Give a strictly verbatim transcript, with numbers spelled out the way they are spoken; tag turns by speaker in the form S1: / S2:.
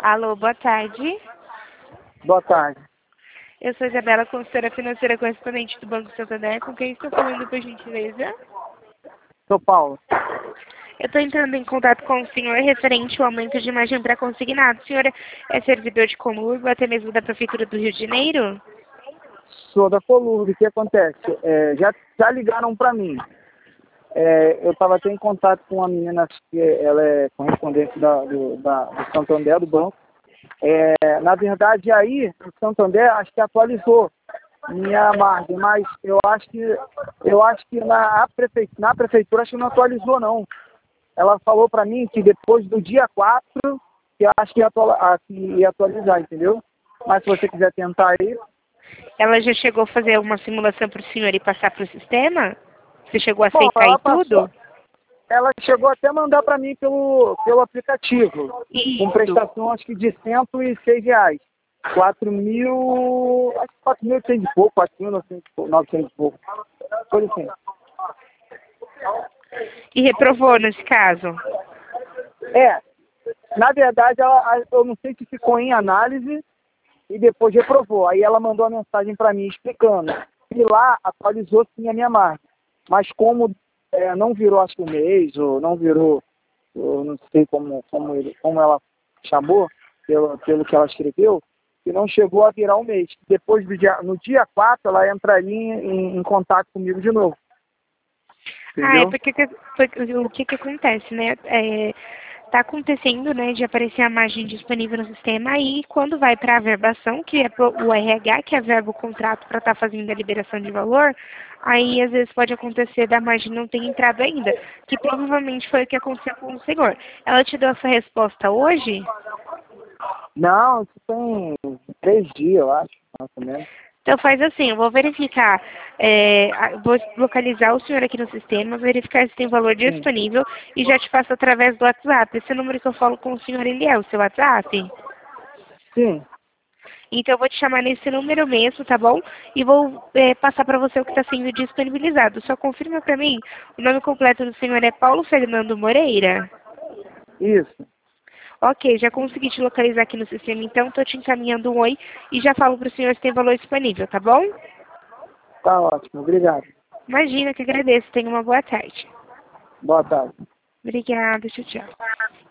S1: Alô, boa tarde.
S2: Boa tarde.
S1: Eu sou Isabela, consultora financeira correspondente do Banco Santander. Com quem estou falando, por gentileza?
S2: Sou Paulo.
S1: Eu estou entrando em contato com o senhor referente ao aumento de margem para consignado. O senhor é servidor de Comurgo, até mesmo da Prefeitura do Rio de Janeiro?
S2: Sou da Colurg. O que acontece? É, já, já ligaram para mim. É, eu estava até em contato com uma menina, que ela é correspondente da, do, da, do Santander, do banco. É, na verdade, aí, o Santander, acho que atualizou minha margem, mas eu acho que, eu acho que na, prefeitura, na prefeitura acho que não atualizou, não. Ela falou para mim que depois do dia quatro, que eu acho que ia, atualizar, que ia atualizar, entendeu? Mas se você quiser tentar aí...
S1: Ela já chegou a fazer uma simulação para o senhor e passar para o sistema? Você chegou a
S2: Bom,
S1: aceitar
S2: ela
S1: e tudo?
S2: passou, ela chegou até a mandar para mim pelo, pelo aplicativo,
S1: Isso.
S2: com prestação acho que de cento e seis reais. quatro mil, acho que quatro mil e oitocentos e pouco, quatro mil e novecentos e pouco. Foi assim.
S1: E reprovou nesse caso?
S2: É, na verdade, ela, eu não sei se ficou em análise e depois reprovou. Aí ela mandou uma mensagem para mim explicando. E lá atualizou sim a minha margem. Mas como é, não virou acho que um mês, ou não virou, eu não sei como, como, ele, como ela chamou, pelo, pelo que ela escreveu, que não chegou a virar um mês. Depois do dia, no dia quatro, ela entraria em, em contato comigo de novo.
S1: Ah, é
S2: Entendeu?
S1: porque, que- porque o que que acontece, né? É, tá acontecendo, né, de aparecer a margem disponível no sistema, aí quando vai para a verbação, que é pro- o R H, que é verba o contrato para estar fazendo a liberação de valor, aí às vezes pode acontecer da margem não ter entrado ainda, que provavelmente foi o que aconteceu com o senhor. Ela te deu essa resposta hoje?
S2: Não, isso tem três dias, eu acho, mais ou menos.
S1: Então faz assim, eu vou verificar, é, a- vou localizar o senhor aqui no sistema, verificar se tem valor
S2: Sim.
S1: disponível e já te passo através do WhatsApp. Esse número que eu falo com o senhor, ele é o seu WhatsApp?
S2: Sim.
S1: Então eu vou te chamar nesse número mesmo, tá bom? E vou é, passar para você o que está sendo disponibilizado. Só confirma para mim, o nome completo do senhor é Paulo Fernando Moreira?
S2: Isso.
S1: Ok, já consegui te localizar aqui no sistema, então estou te encaminhando um oi e já falo para o senhor se tem valor disponível, tá bom?
S2: Tá ótimo. Obrigado.
S1: Imagina, que agradeço. Tenha uma boa tarde.
S2: Boa tarde.
S1: Obrigada, tchau, tchau.